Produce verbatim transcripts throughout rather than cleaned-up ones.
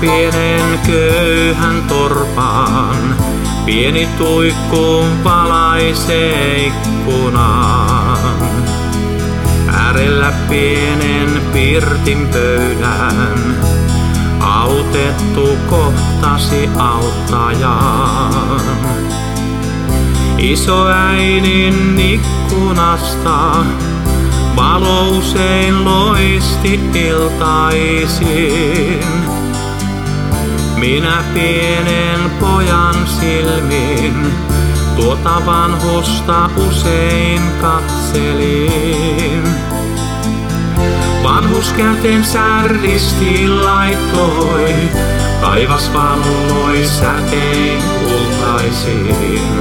pienen köyhän torpaan, pieni tuikku valaisee ikkunaan. Äärellä pienen pirtin pöydän, autettu kohtasi auttajan. Isoäidin ikkunasta valo usein loisti iltaisin. Minä pienen pojan silmin tuota vanhusta usein katselin. Vanhus kätensä ristiin laittoi, taivas valloi sätein kultaisin.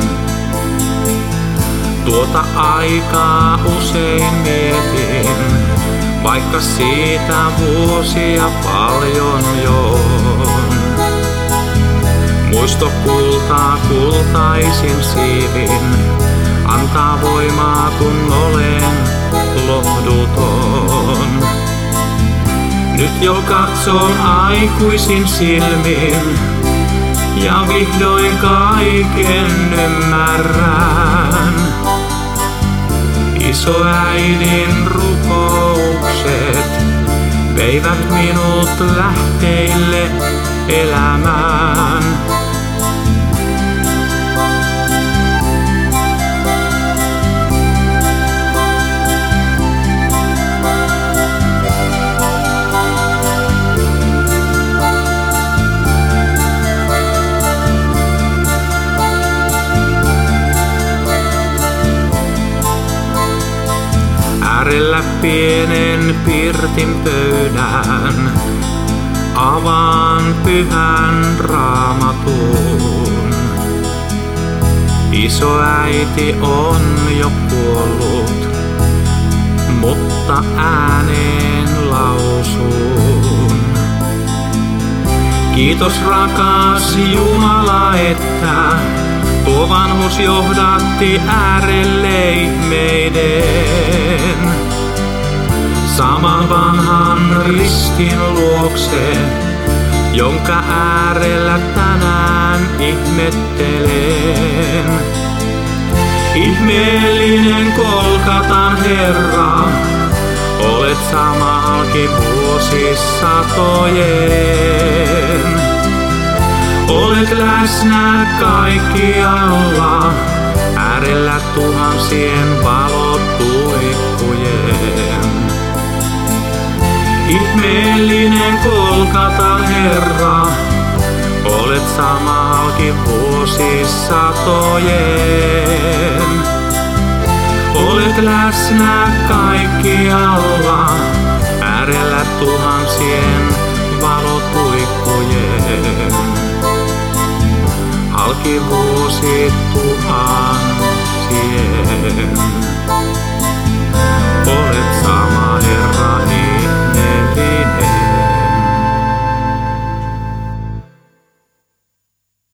Tuota aikaa usein mietin, vaikka siitä vuosia paljon jo on. Muisto kultaa kultaisin siivin, antaa voimaa kun olen lohduton. Nyt jo katson aikuisin silmin ja vihdoin kaiken ymmärrän. Isoäidin rukoukset veivät minut lähteille elämään. Äärellä pienen pirtin pöydän, avaan pyhän raamatun. Isoäiti on jo kuollut, mutta ääneen lausun. Kiitos rakas Jumala, että tuo vanhus johdatti äärelle meidän. Saman vanhan ristin luokse, jonka äärellä tänään ihmettelen. Ihmeellinen Kolkatan Herra, olet sama halki vuosisatojen. Olet läsnä kaikkialla, äärellä tuhansien valotuikkujen. Ihmeellinen Kolkatan Herra, olet sama halki vuosisatojen. Olet läsnä kaikkialla, äärellä tuhansien valotuikkujen. Halki vuosi tuhansien.